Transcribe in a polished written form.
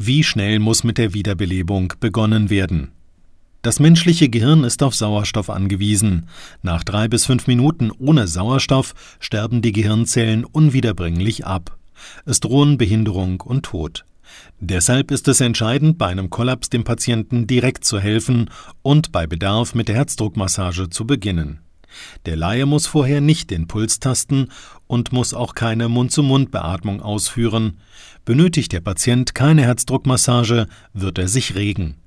Wie schnell muss mit der Wiederbelebung begonnen werden? Das menschliche Gehirn ist auf Sauerstoff angewiesen. Nach 3 bis 5 Minuten ohne Sauerstoff sterben die Gehirnzellen unwiederbringlich ab. Es drohen Behinderung und Tod. Deshalb ist es entscheidend, bei einem Kollaps dem Patienten direkt zu helfen und bei Bedarf mit der Herzdruckmassage zu beginnen. Der Laie muss vorher nicht den Puls tasten und muss auch keine Mund-zu-Mund-Beatmung ausführen. Benötigt der Patient keine Herzdruckmassage, wird er sich regen.